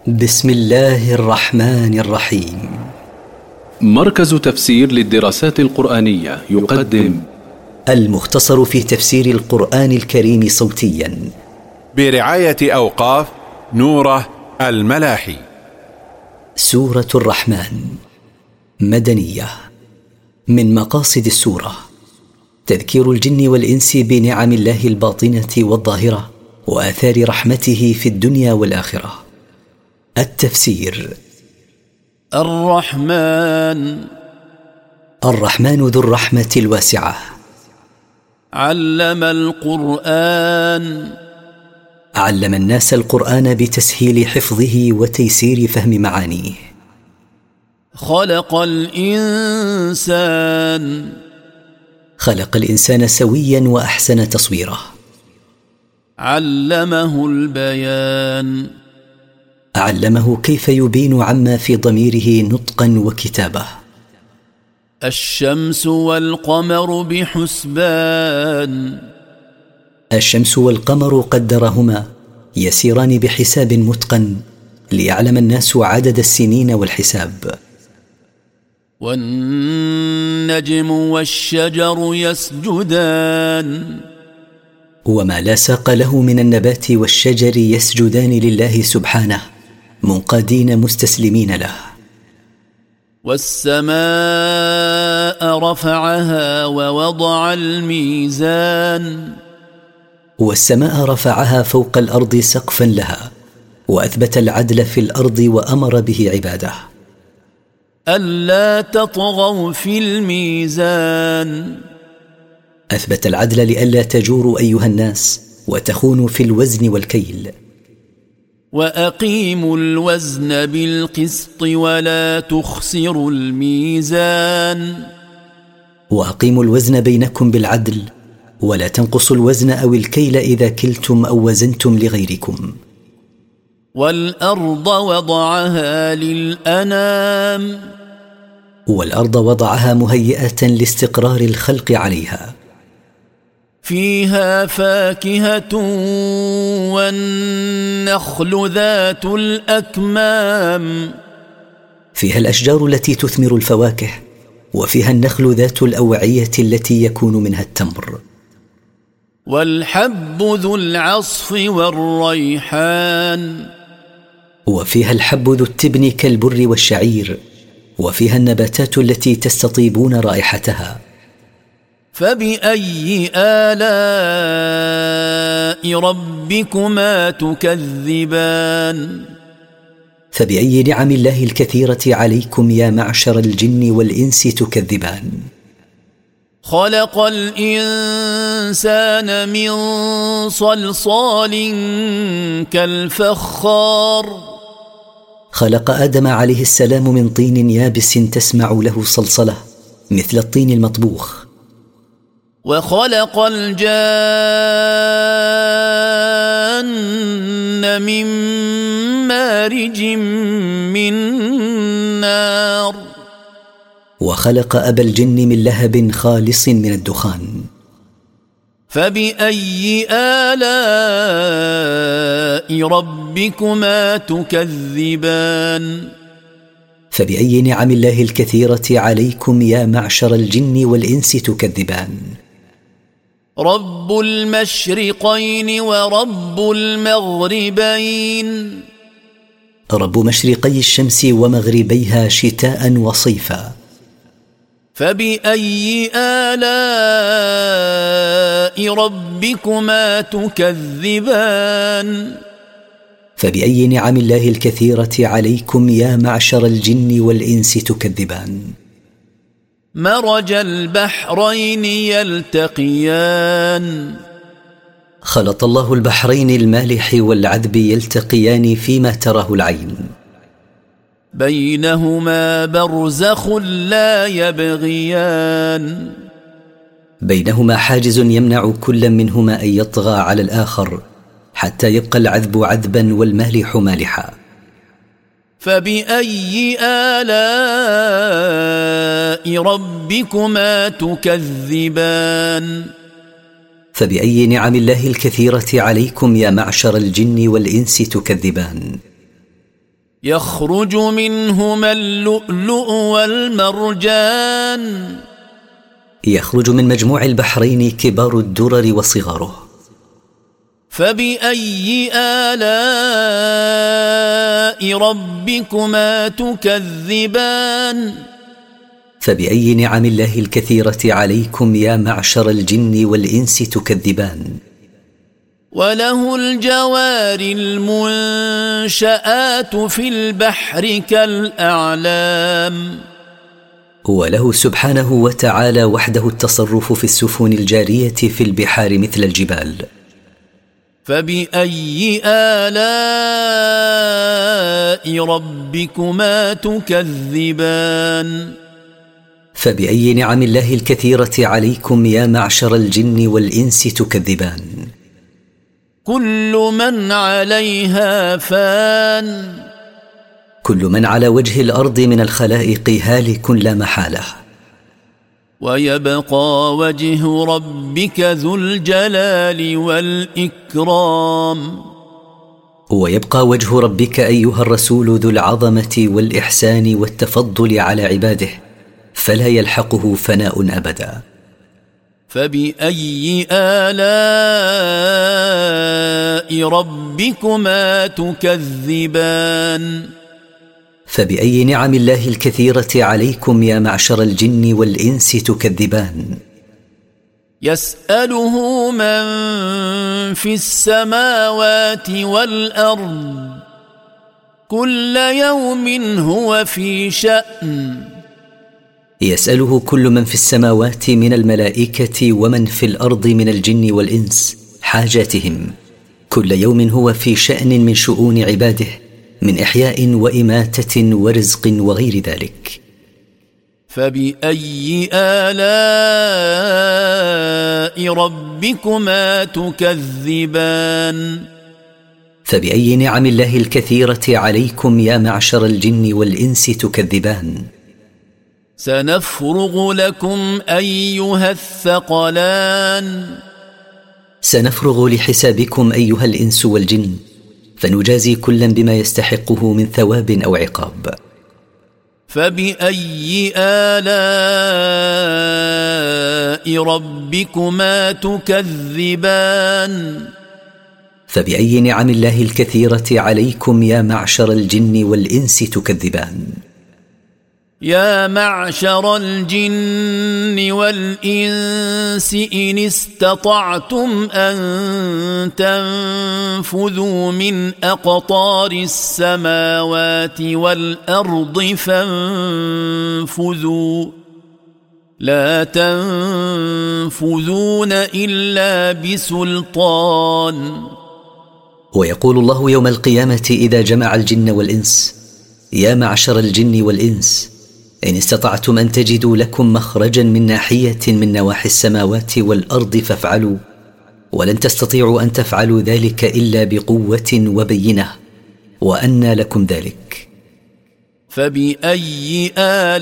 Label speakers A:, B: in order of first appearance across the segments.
A: بسم الله الرحمن الرحيم.
B: مركز تفسير للدراسات القرآنية يقدم
A: المختصر في تفسير القرآن الكريم صوتيا
C: برعاية أوقاف نوره الملاحي.
A: سورة الرحمن مدنية. من مقاصد السورة تذكير الجن والإنس بنعم الله الباطنة والظاهرة وآثار رحمته في الدنيا والآخرة. التفسير: الرحمن ذو الرحمة الواسعة.
D: علم القرآن،
A: علم الناس القرآن بتسهيل حفظه وتيسير فهم معانيه.
D: خلق الإنسان،
A: خلق الإنسان سويا وأحسن تصويره.
D: علمه البيان،
A: علمه كيف يبين عما في ضميره نطقا وكتابة.
D: الشمس والقمر بحسبان،
A: الشمس والقمر قدرهما يسيران بحساب متقن ليعلم الناس عدد السنين والحساب.
D: والنجم والشجر يسجدان،
A: وما لا ساق له من النبات والشجر يسجدان لله سبحانه منقادين مستسلمين له.
D: والسماء رفعها ووضع الميزان،
A: والسماء رفعها فوق الأرض سقفا لها وأثبت العدل في الأرض وأمر به عباده.
D: ألا تطغوا في الميزان،
A: أثبت العدل لئلا تجوروا أيها الناس وتخونوا في الوزن والكيل.
D: وأقيموا الوزن بالقسط ولا تخسروا الميزان،
A: وأقيموا الوزن بينكم بالعدل ولا تنقصوا الوزن أو الكيل إذا كلتم أو وزنتم لغيركم.
D: والأرض وضعها للأنام،
A: والأرض وضعها مهيئة لاستقرار الخلق عليها.
D: فيها فاكهة والنخل ذات الأكمام،
A: فيها الأشجار التي تثمر الفواكه، وفيها النخل ذات الأوعية التي يكون منها التمر.
D: والحب ذو العصف والريحان،
A: وفيها الحب ذو التبن كالبر والشعير، وفيها النباتات التي تستطيبون رائحتها.
D: فبأي آلاء ربكما تكذبان،
A: فبأي نعم الله الكثيرة عليكم يا معشر الجن والإنس تكذبان.
D: خلق الإنسان من صلصال كالفخار،
A: خلق آدم عليه السلام من طين يابس تسمع له صلصلة مثل الطين المطبوخ.
D: وخلق الجان من مارج من نار،
A: وخلق أبا الجن من لهب خالص من الدخان.
D: فبأي آلاء ربكما تكذبان،
A: فبأي نعم الله الكثيرة عليكم يا معشر الجن والإنس تكذبان.
D: رب المشرقين ورب المغربين،
A: رب مشرقي الشمس ومغربيها شتاء وصيفا.
D: فبأي آلاء ربكما تكذبان،
A: فبأي نعم الله الكثيرة عليكم يا معشر الجن والإنس تكذبان.
D: مرج البحرين يلتقيان،
A: خلط الله البحرين المالح والعذب يلتقيان فيما تراه العين.
D: بينهما برزخ لا يبغيان،
A: بينهما حاجز يمنع كل منهما أن يطغى على الآخر حتى يبقى العذب عذبا والمالح مالحا.
D: فبأي آلاء ربكما تكذبان،
A: فبأي نعم الله الكثيرة عليكم يا معشر الجن والإنس تكذبان.
D: يخرج منهما اللؤلؤ والمرجان
A: يخرج من مجموع البحرين كبار الدرر وصغاره.
D: فبأي آلاء ربكما تكذبان
A: فبأي نعم الله الكثيرة عليكم يا معشر الجن والإنس تكذبان.
D: وله الجوار المنشآت في البحر كالأعلام
A: وله سبحانه وتعالى وحده التصرف في السفن الجارية في البحار مثل الجبال.
D: فبأي آلاء ربكما تكذبان
A: فبأي نعم الله الكثيرة عليكم يا معشر الجن والإنس تكذبان.
D: كل من عليها فان
A: كل من على وجه الأرض من الخلائق هالك لا محالة.
D: ويبقى وجه ربك ذو الجلال والإكرام
A: ويبقى وجه ربك أيها الرسول ذو العظمة والإحسان والتفضل على عباده، فلا يلحقه فناء أبدا.
D: فبأي آلاء ربكما تكذبان
A: فبأي نعم الله الكثيرة عليكم يا معشر الجن والإنس تكذبان.
D: يسأله من في السماوات والأرض كل يوم هو في شأن.
A: يسأله كل من في السماوات من الملائكة ومن في الأرض من الجن والإنس حاجاتهم، كل يوم هو في شأن من شؤون عباده، من إحياء وإماتة ورزق وغير ذلك.
D: فبأي آلاء ربكما تكذبان
A: فبأي نعم الله الكثيرة عليكم يا معشر الجن والإنس تكذبان.
D: سنفرغ لكم أيها الثقلان
A: سنفرغ لحسابكم أيها الإنس والجن، فنجازي كلا بما يستحقه من ثواب أو عقاب.
D: فبأي آلاء ربكما تكذبان
A: فبأي نعم الله الكثيرة عليكم يا معشر الجن والإنس تكذبان.
D: يا معشر الجن والإنس إن استطعتم أن تنفذوا من أقطار السماوات والأرض فانفذوا لا تنفذون إلا بسلطان.
A: ويقول الله يوم القيامة إذا جمع الجن والإنس: يا معشر الجن والإنس إن استطعتم أن تجدوا لكم مخرجا من ناحية من نواحي السماوات والأرض فافعلوا، ولن تستطيعوا أن تفعلوا ذلك إلا بقوة وبينة، وأنى لكم ذلك.
D: فبأي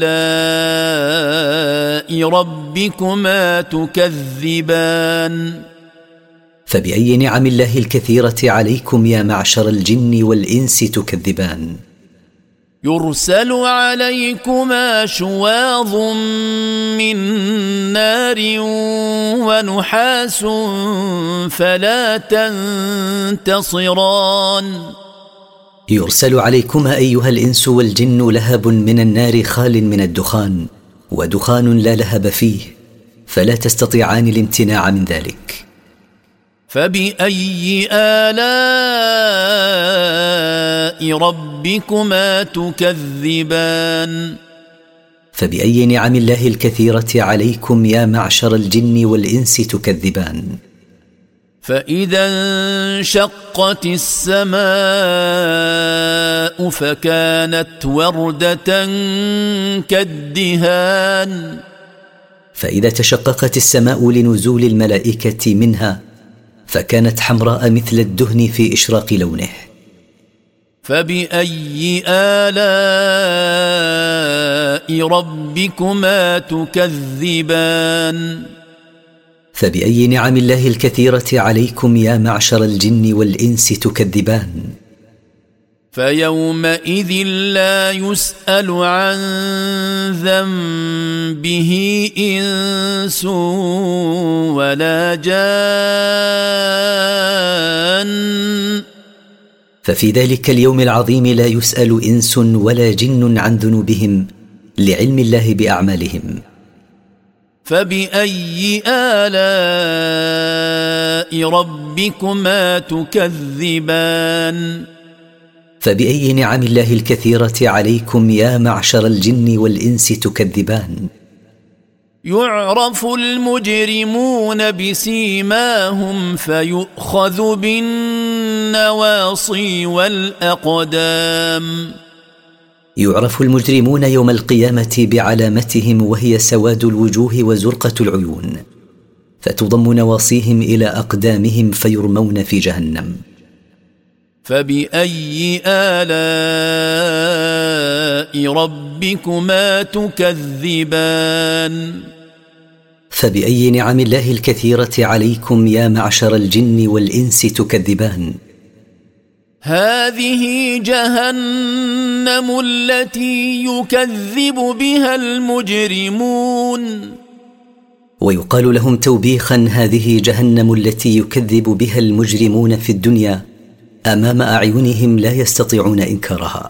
D: آلاء ربكما تكذبان
A: فبأي نعم الله الكثيرة عليكم يا معشر الجن والإنس تكذبان.
D: يرسل عليكما شواظ من نار ونحاس فلا تنتصران.
A: يرسل عليكما أيها الإنس والجن لهب من النار خال من الدخان، ودخان لا لهب فيه، فلا تستطيعان الامتناع من ذلك.
D: فبأي آلاء ربكما تكذبان
A: فبأي نعم الله الكثيرة عليكم يا معشر الجن والإنس تكذبان.
D: فإذا انشقت السماء فكانت وردة كالدهان.
A: فإذا تشققت السماء لنزول الملائكة منها فكانت حمراء مثل الدهن في إشراق لونه.
D: فبأي آلاء ربكما تكذبان
A: فبأي نعم الله الكثيرة عليكم يا معشر الجن والإنس تكذبان.
D: فيومئذ لا يسأل عن ذنبه إنس ولا جان.
A: ففي ذلك اليوم العظيم لا يسأل إنس ولا جن عن ذنوبهم لعلم الله بأعمالهم.
D: فبأي آلاء ربكما تكذبان؟
A: فبأي نعم الله الكثيرة عليكم يا معشر الجن والإنس تكذبان؟
D: يعرف المجرمون بسيماهم فيؤخذ بالنواصي والأقدام.
A: يعرف المجرمون يوم القيامة بعلامتهم وهي سواد الوجوه وزرقة العيون، فتضم نواصيهم إلى أقدامهم فيرمون في جهنم.
D: فبأي آلاء ربكما تكذبان؟
A: فبأي نعم الله الكثيرة عليكم يا معشر الجن والإنس تكذبان؟
D: هذه جهنم التي يكذب بها المجرمون.
A: ويقال لهم توبيخا: هذه جهنم التي يكذب بها المجرمون في الدنيا أمام أعينهم لا يستطيعون إنكارها.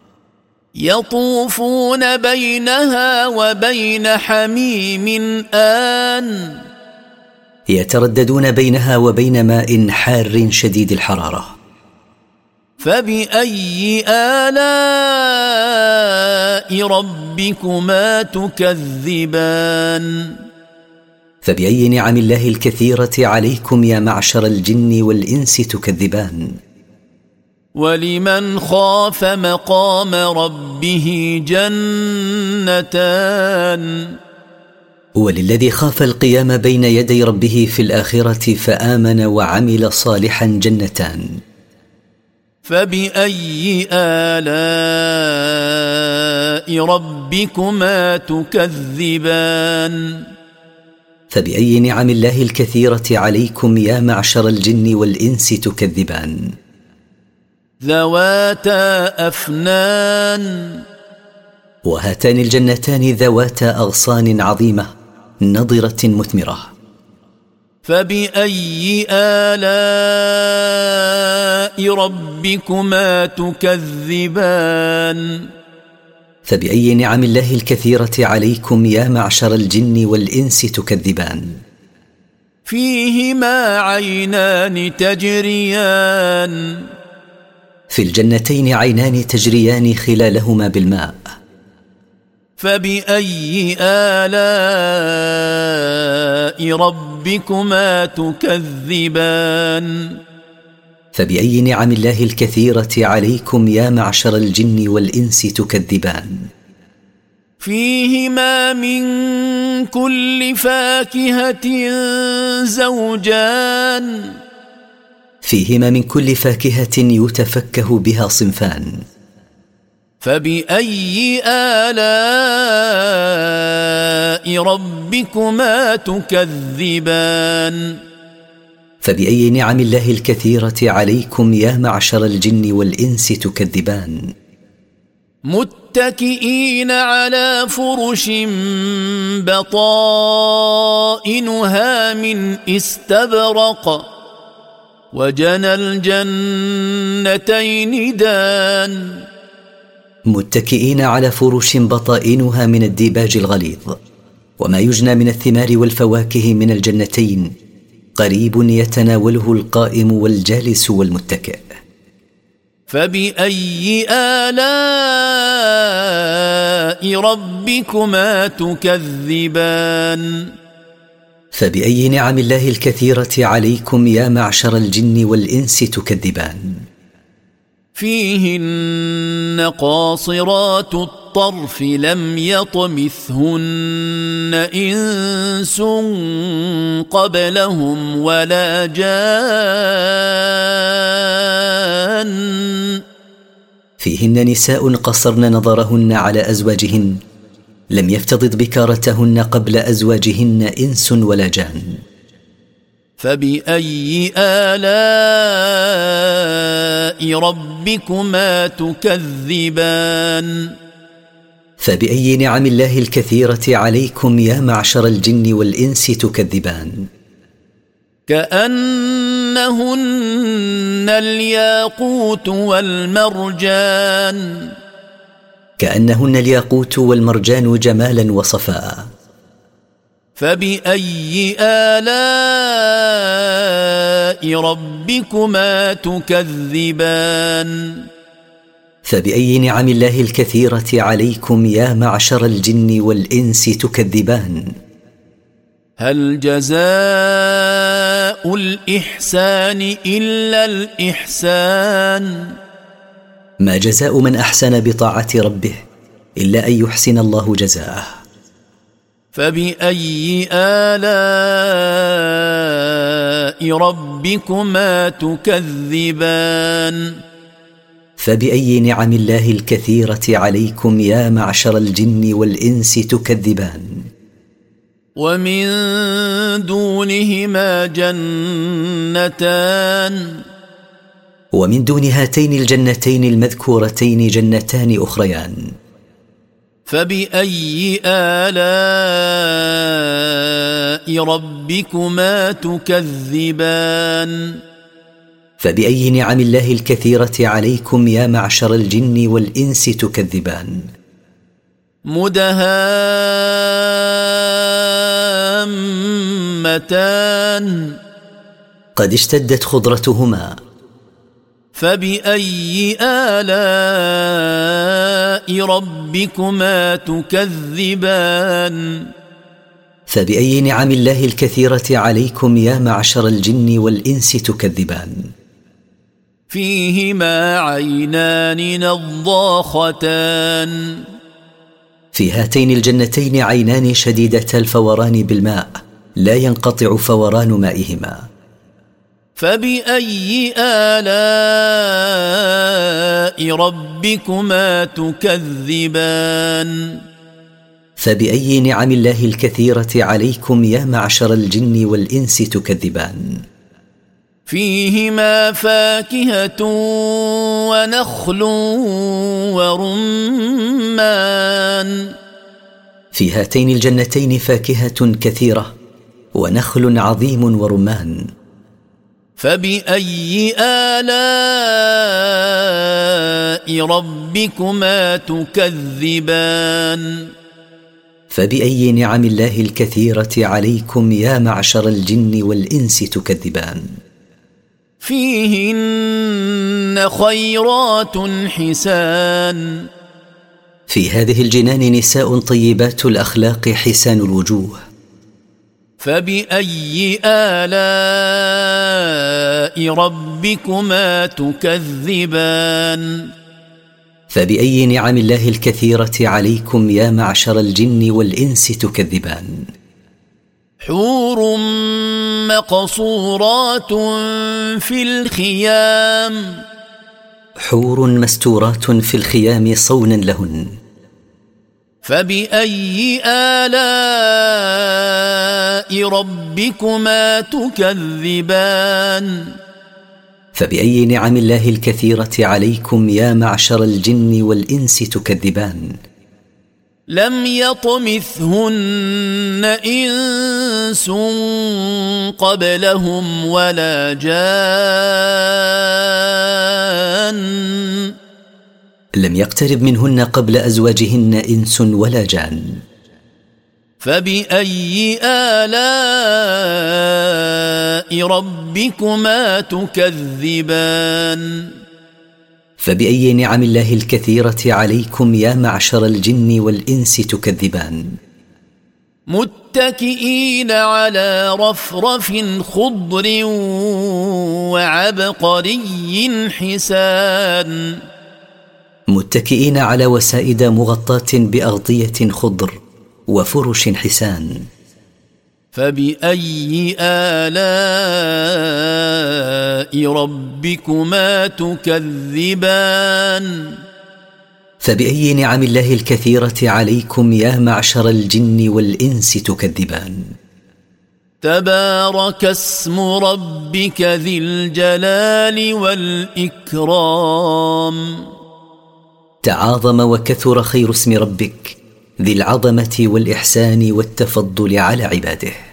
D: يطوفون بينها وبين حميم آن.
A: يترددون بينها وبين ماء حار شديد الحرارة.
D: فبأي آلاء ربكما تكذبان؟
A: فبأي نعم الله الكثيرة عليكم يا معشر الجن والإنس تكذبان؟
D: ولمن خاف مقام ربه جنتان.
A: وللذي خاف القيام بين يدي ربه في الآخرة فآمن وعمل صالحا جنتان.
D: فبأي آلاء ربكما تكذبان؟
A: فبأي نعم الله الكثيرة عليكم يا معشر الجن والإنس تكذبان؟
D: ذواتا أفنان.
A: وهاتان الجنتان ذواتا أغصان عظيمة نضرة مثمرة.
D: فبأي آلاء ربكما تكذبان؟
A: فبأي نعم الله الكثيرة عليكم يا معشر الجن والإنس تكذبان؟
D: فيهما عينان تجريان.
A: في الجنتين عينان تجريان خلالهما بالماء.
D: فبأي آلاء ربكما تكذبان؟
A: فبأي نعم الله الكثيرة عليكم يا معشر الجن والإنس تكذبان؟
D: فيهما من كل فاكهة زوجان.
A: فيهما من كل فاكهة يتفكه بها صنفان.
D: فبأي آلاء ربكما تكذبان؟
A: فبأي نعم الله الكثيرة عليكم يا معشر الجن والإنس تكذبان؟
D: متكئين على فرش بطائنها من استبرق وجنى الجنتين دان.
A: متكئين على فرش بطائنها من الديباج الغليظ، وما يجنى من الثمار والفواكه من الجنتين قريب يتناوله القائم والجالس والمتكئ.
D: فبأي آلاء ربكما تكذبان؟
A: فبأي نعم الله الكثيرة عليكم يا معشر الجن والإنس تكذبان؟
D: فيهن قاصرات الطرف لم يطمثهن إنس قبلهم ولا جان.
A: فيهن نساء قصرن نظرهن على أزواجهن لم يفتضض بكارتهن قبل أزواجهن إنس ولا جان.
D: فبأي آلاء ربكما تكذبان
A: فبأي نعم الله الكثيرة عليكم يا معشر الجن والإنس تكذبان
D: كأنهن الياقوت والمرجان
A: كأنهن الياقوت والمرجان جمالا وصفاء
D: فبأي آلاء ربكما تكذبان
A: فبأي نعم الله الكثيرة عليكم يا معشر الجن والإنس تكذبان
D: هل جزاء الإحسان إلا الإحسان
A: ما جزاء من أحسن بطاعة ربه إلا أن يحسن الله جزاءه
D: فبأي آلاء ربكما تكذبان
A: فبأي نعم الله الكثيرة عليكم يا معشر الجن والإنس تكذبان
D: ومن دونهما جنتان
A: ومن دون هاتين الجنتين المذكورتين جنتان أخريان
D: فبأي آلاء ربكما تكذبان
A: فبأي نعم الله الكثيرة عليكم يا معشر الجن والإنس تكذبان
D: مدهامتان
A: قد اشتدت خضرتهما
D: فبأي آلاء ربكما تكذبان
A: فبأي نعم الله الكثيرة عليكم يا معشر الجن والإنس تكذبان
D: فيهما عينان نضاختان
A: في هاتين الجنتين عينان شديدة الفوران بالماء لا ينقطع فوران مائهما
D: فبأي آلاء ربكما تكذبان
A: فبأي نعم الله الكثيرة عليكم يا معشر الجن والإنس تكذبان
D: فيهما فاكهة ونخل ورمان
A: في هاتين الجنتين فاكهة كثيرة ونخل عظيم ورمان
D: فبأي آلاء ربكما تكذبان
A: فبأي نعم الله الكثيرة عليكم يا معشر الجن والإنس تكذبان
D: فيهن خيرات حسان
A: في هذه الجنان نساء طيبات الأخلاق حسان الوجوه
D: فبأي آلاء ربكما تكذبان
A: فبأي نعم الله الكثيرة عليكم يا معشر الجن والإنس تكذبان
D: حور مقصورات في الخيام
A: حور مستورات في الخيام صونا لهن
D: فبأي آلاء ربكما تكذبان
A: فبأي نعم الله الكثيرة عليكم يا معشر الجن والإنس تكذبان
D: لم يطمثهن إنس قبلهم ولا جان
A: لم يقترب منهن قبل أزواجهن إنس ولا جان
D: فبأي آلاء ربكما تكذبان
A: فبأي نعم الله الكثيرة عليكم يا معشر الجن والإنس تكذبان
D: متكئين على رفرف خضر وعبقري حسان
A: متكئين على وسائد مغطاة بأغطية خضر وفرش حسان
D: فبأي آلاء ربكما تكذبان
A: فبأي نعم الله الكثيرة عليكم يا معشر الجن والإنس تكذبان
D: تبارك اسم ربك ذي الجلال والإكرام.
A: تعاظم وكثر خير اسم ربك ذي العظمة والإحسان والتفضل على عباده.